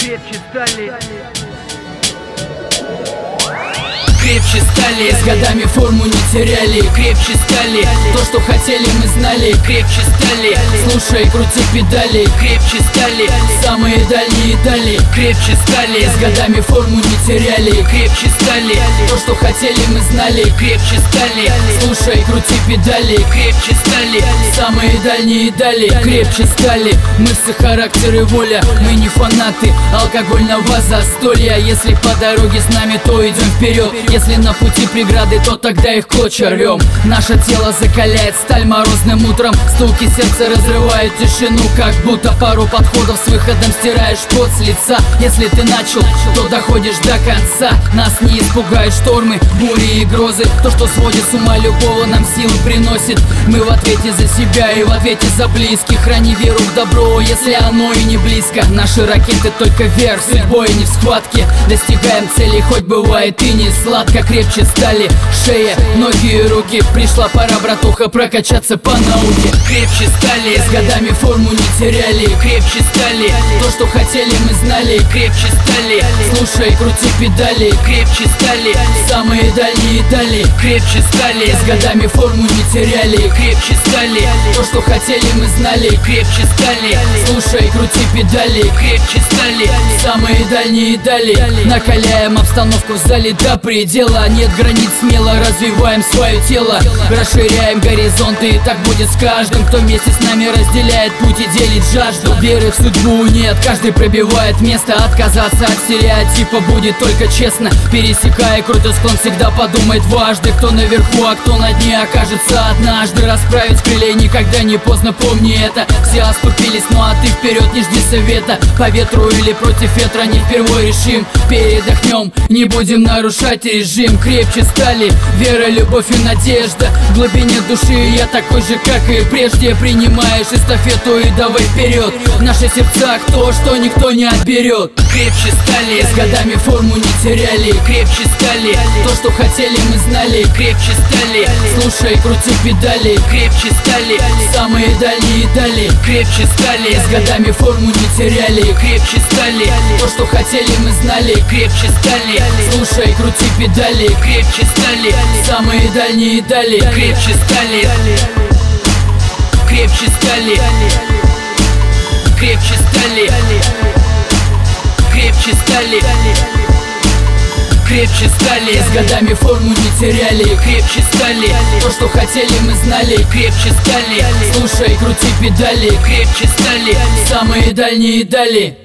крепче стали. Крепче стали, с годами форму не теряли. Крепче стали, то, что хотели, мы знали. Крепче стали, слушай, крути педали. Крепче стали, самые дальние дали. Крепче стали, с годами форму не теряли. Крепче стали, то, что хотели, мы знали. Крепче стали, слушай, крути педали. Крепче стали, самые дальние дали. Крепче стали, мышцы, характер и воля. Мы не фанаты алкогольного застолья. Если по дороге с нами, то идем вперед. Если на пути преграды, то тогда их клочья рвем. Наше тело закаляет сталь морозным утром. Стуки сердца разрывают тишину, как будто пару подходов с выходом стираешь пот с лица. Если ты начал, то доходишь до конца. Нас не испугают штормы, бури и грозы. То, что сводит с ума любого, нам силы приносит. Мы в ответе за себя и в ответе за близких. Храни веру в добро, если оно и не близко. Наши ракеты только вверх, судьбой не в схватке. Достигаем цели, хоть бывает и не сладко. Крепче стали шея, ноги и руки. Пришла пора, братуха, прокачаться по науке. Крепче стали, с годами форму не теряли. Крепче стали, то, что хотели, мы знали. Крепче стали, слушай, крути педали. Крепче стали, самые дальние дали. Крепче стали, с годами форму не теряли. Крепче стали, то, что хотели, мы знали. Крепче стали, слушай, крути педали. Крепче стали, самые дальние дали. Накаляем обстановку в зале до предела. Нет границ, смело развиваем свое тело. Расширяем горизонты, и так будет с каждым, кто вместе с нами разделяет путь и делит жажду. Веры в судьбу нет, каждый пробивает место. Отказаться от стереотипа будет только честно. Пересекая крутой склон, всегда подумай дважды. Кто наверху, а кто на дне окажется однажды. Расправить крылья никогда не поздно, помни это. Все оступились, ну а ты вперед, не жди совета. По ветру или против ветра, не впервой решим. Передохнем, не будем нарушать режим. Крепче стали, вера, любовь и надежда. В глубине души я такой же, как и прежде. Принимаешь эстафету и давай вперед. В наших сердцах то, что никто не отберет. Крепче стали, с годами форму не теряли. Крепче стали, то, что хотели, мы знали. Крепче стали, слушай, крути педали. Крепче стали, самые дальние дали. Крепче стали, с годами форму не теряли. Крепче стали, то, что хотели, мы знали. Крепче стали, слушай, крути педали. Крепче стали, самые дальние дали. Крепче стали, крепче стали, крепче стали, крепче стали, крепче стали, с годами форму не теряли. Крепче стали, то, что хотели, мы знали. Крепче стали, слушай, крути педали. Крепче стали, самые дальние дали.